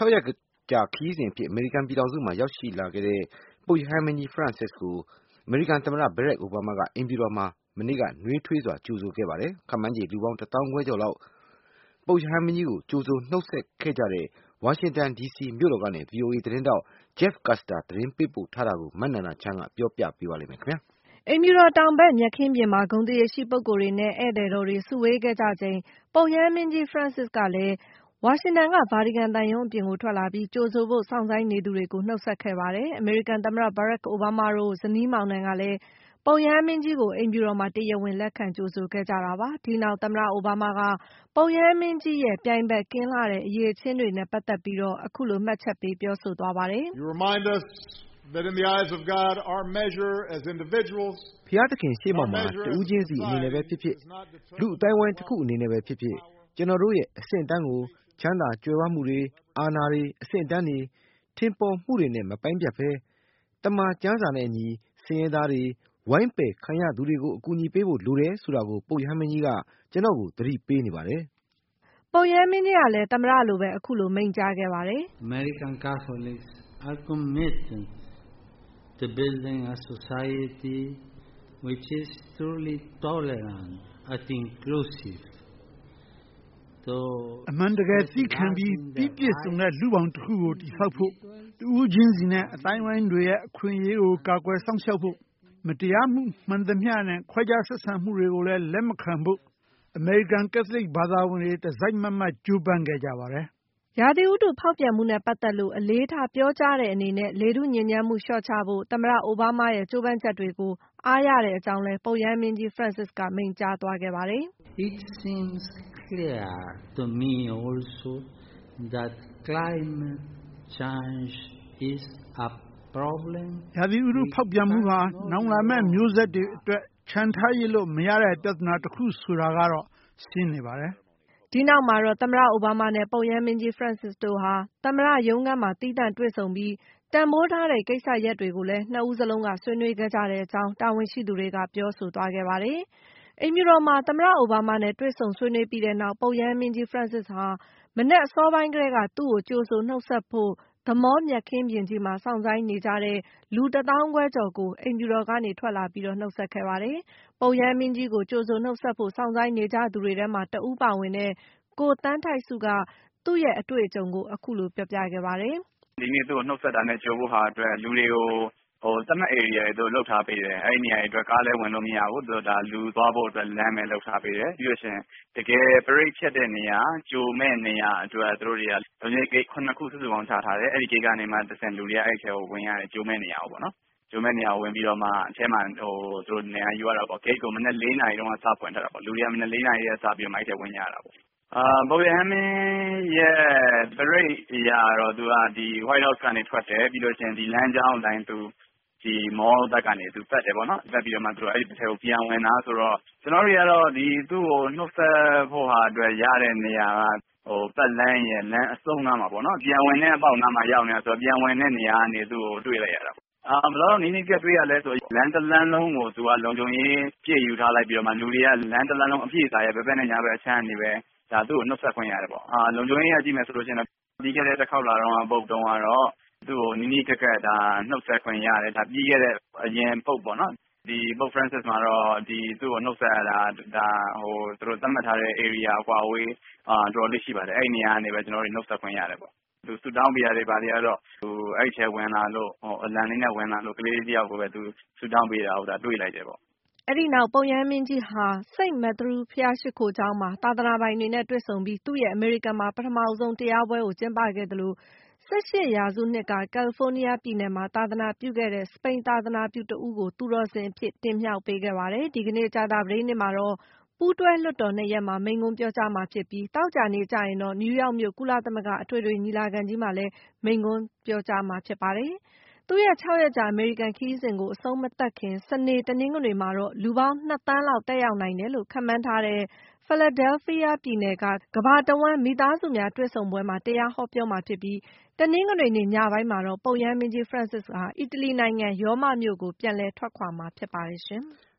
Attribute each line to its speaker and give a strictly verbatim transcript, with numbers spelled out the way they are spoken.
Speaker 1: ၆ ရက်ကြာခရီးစဉ်အဖြစ်အမေရိကန်ပြည်ထောင်စုမှာရောက်ရှိလာခဲ့တဲ့ပုပ်ရဟန်းမင်းကြီး Francis ကိုအမေရိကန်သမ္မတ Barack Obama ကအိမ်ဖြူတော်မှာမနေ့ကနွေးထွေးစွာကြိုဆိုခဲ့ပါတယ်။ခန့်မှန်းခြေလူပေါင်းတစ်သောင်းခွဲကျော်လောက်ပုပ်ရဟန်းမင်းကြီးကိုကြိုဆိုနှုတ်ဆက်ခဲ့ကြတဲ့ဝါရှင်တန်ဒီစီမြို့တော်ကနေ ဗွီအိုအေ သတင်းထောက် Jeff Custer သတင်းပေးပို့ထားတာကိုမနန္ဒာချမ်းကပြောပြပေးပါလိမ့်မယ်ခင်ဗျာ
Speaker 2: ။အိမ်ဖြူတော်တောင်ဘက်မြက်ခင်းပြင်မှာဂုဏ်သရေရှိပုဂ္ဂိုလ်တွေနဲ့ဧည့်သည်တော်တွေစုဝေးခဲ့ကြချိန်ပုပ်ရဟန်းမင်းကြီး Francis ကလည်းဝါရှင်တန်ကဗာတီကန်သံရုံးအပြင်ကိုထွက်လာပြီးကြိုဆိုဖို့စောင့်ဆိုင်းနေသူတွေကိုနှုတ်ဆက်ခဲ့ပါတယ်။အမေရိကန်သမ္မတ Barack Obama တို့ဇနီးမောင်နှံကလည်းပုပ်ရဟန်းမင်းကြီးကိုအိမ်ဖြူတော်မှာတရားဝင်လက်ခံကြိုဆိုခဲ့ကြတာပါ။ဒီနောက်သမ္မတအိုဘားမားကပုပ်ရဟန်းမင်းကြီးရဲ့ပြိုင်ဘက်ကင်းလှတဲ့အရည်အချင်းတွေနဲ့ပတ်သက်ပြီးတော့အခုလိုမှတ်ချက်ပေးပြောဆိုသွားပါတယ်။
Speaker 3: You remind us that in the eyes of God our measure as individuals
Speaker 1: ဘုရားသခင်ရှေ့မှောက်မှာတဦးချင်းစီအနေနဲ့ပဲဖြစ်ဖြစ်လူအတိုင်းဝိုင်းတစ်ခုအနေနဲ့ပဲဖြစ်ဖြစ်ကျွန်တော်တို့ရဲ့အဆင့်အတန်းကိုချမ်းသာကြွယ်ဝမှုတွေအာဏာတွေအဆင့်အတန်းတွေထင်ပေါ်မှုတွေနဲ့မပိုင်းပြတ်ဘဲတမန်ကျမ်းစာနဲ့အညီဆင်းရဲသားတွေဝိုင်းပယ်ခံရသူတွေကိုအကူအညီပေးဖို့လိုတယ်ဆိုတာကိုပုပ်ရဟန်းမင်းကြီးကကျွန်တော်ကိုသတိပေးနေပါတယ်
Speaker 2: ။ပုပ်ရဟန်းမင်းကြီးကလည်းသမ္မတလိုပဲအခုလိုမိန့်ကြားခဲ့ပါတယ်။
Speaker 4: American Catholics are committed to building a society which is truly tolerant and inclusive
Speaker 3: အမှန်တကယ်သိခံပြီးပြည့်ပြည့်စုံတဲ့လူပေါင်းတစ်ခုကိုတည်ဆောက်ဖို့တူးချင်းစီနဲ့အတိုင်းဝိုင်းတွေရဲ့အခွင့်အရေးကိုကာကွယ်စောင့်ရှောက်ဖို့မတရားမှုမှန်သမျှနဲ့ခွဲခြားဆက်ဆံမှုတွေကိုလည်းလက်မခံဖို့အမေရိကန်ကက်သလစ်ဘာသာဝင်တွေတစိုက်မတ်မတ်ကြိုးပမ်းခဲ့ကြပါတယ်
Speaker 2: ။ရာသီဥတုဖောက်ပြန်မှုနဲ့ပတ်သက်လို့အလေးထားပြောကြားတဲ့အနေနဲ့လေထုညစ်ညမ်းမှုလျှော့ချဖို့သမ္မတအိုဘားမားရဲ့ကြိုးပမ်းချက်တွေကိုအားရတဲ့အကြောင်းလဲပုပ်ရဟန်းမင်းကြီး Francis ကမိန့်ကြားသွားခဲ့ပါတယ်
Speaker 4: ။ It seems clear to me also that climate change is a problem
Speaker 3: ရာသီဥတုဖောက်ပြန်မှုဟာနောင်လာမယ့်မျိုးဆက်တွေအတွက်ခြံထားရလို့မရတဲ့ပြဿနာတစ်ခုဆိုတာကတော့ရှင်းနေပါတယ်
Speaker 2: ။ဒီနောက်မှာတော့သမ္မတအိုဘားမားနဲ့ပုပ်ရဟန်းမင်းကြီး Francis တို့ဟာသမ္မတရုံးခန်းမှာသီးသန့်တွေ့ဆုံပြီးတန်ဖိုးထားတဲ့ကိစ္စရပ်တွေကိုလည်းနှစ်ဦးစလုံးကဆွေးနွေးခဲ့ကြတဲ့အကြောင်းတာဝန်ရှိသူတွေကပြောဆိုသွားခဲ့ပါတယ်။အိမ်ဖြူတော်မှာသမ္မတအိုဘားမားနဲ့တွေ့ဆုံဆွေးနွေးပြီးတဲ့နောက်ပုပ်ရဟန်းမင်းကြီး Francis ဟာမနက်အစောပိုင်းကတည်းကသူ့ကိုကြိုဆိုနှုတ်ဆက်ဖို့The Mall မြက်ခင်းပြင်ကြီးမှာစောင့်ဆိုင်းနေကြတဲ့လူတစ်သောင်းခွဲကျော်ကိုအိမ်ဖြူတော်ကနေထွက်လာပြီးတော့နှုတ်ဆက်ခဲ့ပါတယ်။ပုပ်ရဟန်းမင်းကြီးကိုကြိုဆိုနှုတ်ဆက်ဖို့စောင့်ဆိုင်းနေကြသူတွေထဲမှာတဦးပါဝင်တဲ့ကိုသန်းထိုက်စုကသူ့ရဲ့အတွေ့အကြုံကိုအခုလိုပြောပြခဲ့ပါတယ်
Speaker 5: ။ဒီနေ့သူ့ကိုနှုတ်ဆက်တာနဲ့ကြိုဖို့ဟာအတွက်လူတွေကိုဟိုသတ်မှတ် area တွေသူလှုပ်ထားပေးတယ်အဲ့ဒီနေရာတွေအတွက်ကားလဲဝင်လို့မရဘူးသူဒါလူသွားဖို့အတွက်လမ်းပဲလှုပ်ထားပေးတယ်ပြီးလို့ရှိရင်တကယ်ပရိတ်ဖြတ်တဲ့နေရာကြိုမဲ့နေရာအတွက်သူတို့တွေကလုံခြုံရေးဂိတ်ခုနှစ်ခုစုစုပေါင်းချထားတယ်အဲ့ဒီဂိတ်ကနေမှတစ်ဆင့်လူတွေကအဲ့ထဲကိုဝင်ရတယ်ကြိုမဲ့နေရာကိုပေါ့နော်ကြိုမဲ့နေရာကိုဝင်ပြီးတော့မှအထဲမှာဟိုသူတို့နေရာယူရတာပေါ့ဂိတ်ကိုမနေ့၄နာရီတုန်းကစဖွင့်ထားတာပေါ့လူတွေကမနေ့၄နာရီရဲစပြီးတော့မှအဲ့ထဲဝင်ရတာပေါ့အာပုပ်ရဟန်းမင်းရဲ့ပရိတ်အရာတော့သူကဒီ White House ကနေထွက်တယ်ပြီးလို့ရှိရင်ဒီလမ်းကြောင်းတိုင်းသူဒီ mall ဘက်ကနေသူပတ်တယ်ပေါ့နော်ပတ်ပြီးတော့မှသူတို့အဲ့ဒီတစ်ထဲကိုပြန်ဝင်တာဆိုတော့ကျွန်တော်တို့ကတော့ဒီသူ့ကိုနှုတ်ဆက်ဖို့ဟာအတွက်ရတဲ့နေရာကဟိုပတ်လန်းရဲ့လမ်းအစုံနားမှာပေါ့နော်ပြန်ဝင်တဲ့အပေါက်နားမှာရောက်နေတာဆိုတော့ပြန်ဝင်တဲ့နေရာကနေသူ့ကိုတွေ့လိုက်ရတာပေါ့အာဘယ်လိုနည်းနည်းပြတွေ့ရလဲဆိုလမ်းတစ်လမ်းလုံးကိုသူကလုံခြုံရေးပြည့်ယူထားလိုက်ပြီးတော့မှလူတွေကလမ်းတစ်လမ်းလုံးအပြည့်စားရဲ့ဘယ်ဘက်နဲ့ညာဘက်အချမ်းနေပဲဒါသူ့ကိုနှုတ်ဆက်ခွင့်ရတယ်ပေါ့အာလုံခြုံရေးရကြည့်မယ်ဆိုလို့ရှိရင်ပြီးခဲ့တဲ့တစ်ခေါက်လာတော့ပုတ်တုံးကတော့သူ့ကိုနီးနီးကက်ကက်ဒါနှုတ်ဆက်ခွင့်ရတယ်ဒါပြီးခဲ့တဲ့အရင်ပုတ်ပေါ့နော်ဒီပုတ် Francis မှာတော့ဒီသူ့ကိုနှုတ်ဆက်ရတာဒါဟိုသူတို့သတ်မှတ်ထားတဲ့ area အကွာအဝေးအာတော်လေးရှိပါတယ်အဲ့ဒီနေရာကနေပဲကျွန်တော်တို့နှုတ်ဆက်ခွင့်ရတယ်ပေါ့သူစူတောင်းပြရတယ်ဗာလေအဲ့တော့သူအဲ့ထဲဝင်လာလို့ဟိုအလံလေးနဲ့ဝင်လာလို့ကလေးတယောက်ကိုပဲသူစူတောင်းပေးတာဟုတ်တာတွေ့လိုက်တယ်ပေါ့
Speaker 2: အဲ့ဒီနောက်ပုပ်ရဟန်းမင်းကြီးဟာစိန့်မက်သရူးဘုရားရှိခိုးကျောင်းမှာသာသနာပိုင်တွေနဲ့တွေ့ဆုံပြီးသူ့ရဲ့အမေရိကန်မှာပထမဆုံးတရားပွဲကိုကျင်းပခဲ့တယ်လို့၁၈ရာစုနှစ်ကကယ်လီဖိုးနီးယားပြည်နယ်မှာသာသနာပြုခဲ့တဲ့စပိန်သာသနာပြုတဦးကိုသူတော်စင်အဖြစ်တင်မြှောက်ပေးခဲ့ပါတယ်။ဒီကနေ့ကြာသပတေးနေ့မှာတော့ပူးတွဲလွှတ်တော်နှစ်ရက်မှာမိန့်ခွန်းပြောကြားမှာဖြစ်ပြီးသောကြာနေ့ကျရင်တော့နယူးယောက်မြို့ကုလသမဂ္ဂအထွေထွေညီလာခံကြီးမှာလည်းမိန့်ခွန်းပြောကြားမှာဖြစ်ပါတယ်။သူ့ရဲ့၆ရက်ကြာအမေရိကန်ခရီးစဉ်ကိုအဆုံးမသတ်ခင်စနေတနင်္ဂနွေမှာတော့လူပေါင်းနှစ်သန်းလောက်တက်ရောက်နိုင်တယ်လို့ခန့်မှန်းထားတဲ့ဖီလာဒဲလ်ဖီးယားပြည်နယ်ကကမ္ဘာတဝန်းမိသားစုများတွေ့ဆုံပွဲမှာတရားဟောပြောမှာဖြစ်ပြီးတနင်္ဂနွေနေ့ညပိုင်းမှာတော့ပုပ်ရဟန်းမင်းကြီး Francis ဟာအီတလီနိုင်ငံရောမမြို့ကိုပြန်လည်ထွက်ခွာမှာဖြစ်ပါတယ်ရှင်။